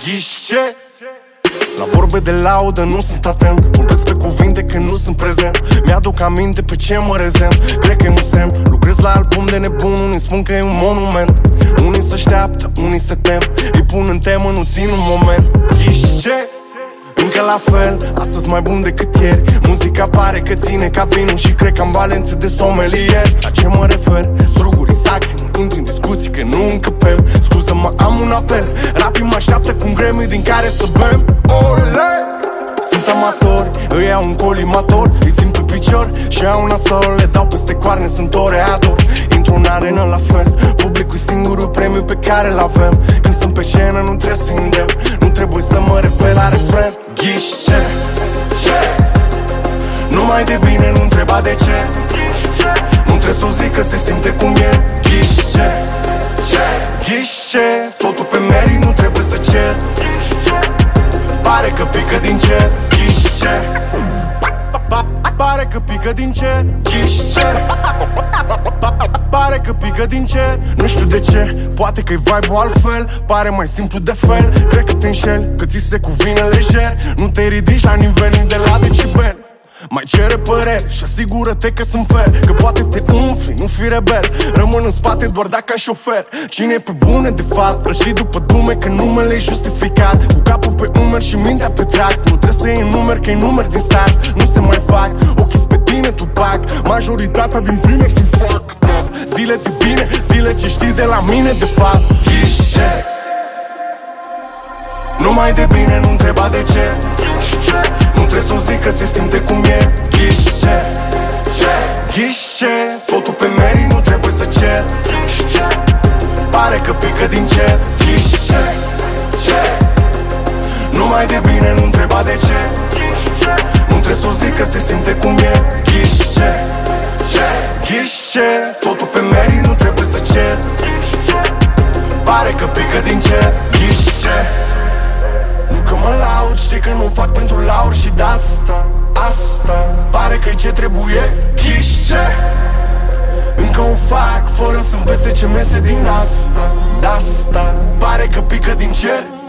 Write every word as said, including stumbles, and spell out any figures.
Ghișe. La vorbe de laudă nu sunt atent, vorbesc pe cuvinte când nu sunt prezent. Mi-aduc aminte pe ce mă rezem, cred că e un semn. Lucrez la album de nebun, unii spun că e un monument. Unii se așteaptă, unii se tem, îi pun în temă, nu țin un moment. Ghișe. Încă la fel, astăzi mai bun decât ieri. Muzica pare că ține ca vinul și cred că am valențe de somelier. La ce mă refer? Struguri, sac, nu intru în discuții că nu încăpem. Scuză-mă, am un apel, rapii mă așteaptă cu un Grammy din care să bem. Ole! Sunt amatori, îi au un colimator, îi țin pe picior și au un nasol, le dau peste coarne, sunt toreador. Intru în arenă la fel, publicul e singurul premiu pe care l-avem. Când sunt pe scenă nu trebuie să îndemn, nu trebuie să mă repel la refren. Ghișe, ce? Numai de bine, nu întreba de ce. Nu trebuie să-o zic că se simte cum e. Ghișe, ce? Ghișe, totul pe merit, nu trebuie să cer. Pare că pică din cer. Ghișe. Pare că pică din cer. Ghișe. Pare că pică din cer. Nu știu de ce, poate că-i vibe-ul altfel. Pare mai simplu de fel, cred că te înșel, că ți se cuvine lejer. Nu te ridici la nivelul de la decibel. Mai cere păreri și asigură-te că sunt fair, că poate te umfli, nu fi rebel. Rămân în spate doar dacă ai șofer. Cine e pe bune de fapt, îl și după dume că numele e justificat. Cu capul pe umeri și mintea pe trac. Nu trebuie să iei numeri, că-i numeri din start. Nu se mai fac, ochii pe tine tu pac. Majoritatea din bine sunt fucked up. Zile de bine, zile ce știi de la mine de fapt. Ghișe. Numai de bine, nu întreba de ce. Nu trebuie să-o zic că se simte cum e. Ghișe, ce? Ghișe, totul pe merit, nu trebuie să cer. Pare că pică din cer. Ghișe, ce? Numai de bine, nu întreba de ce. Nu trebuie să-o zic că se simte cum e. Ghișe, ce? Ghișe, totul pe merit, nu trebuie să cer. Pare că pică din cer. Ghișe. Nu că mă laud, știi că nu fac pentru lauri și de-asta, asta pare că-i ce trebuie. Ghișe. Încă o fac fără să-mi pese ce mese din asta, de-asta pare că pică din cer.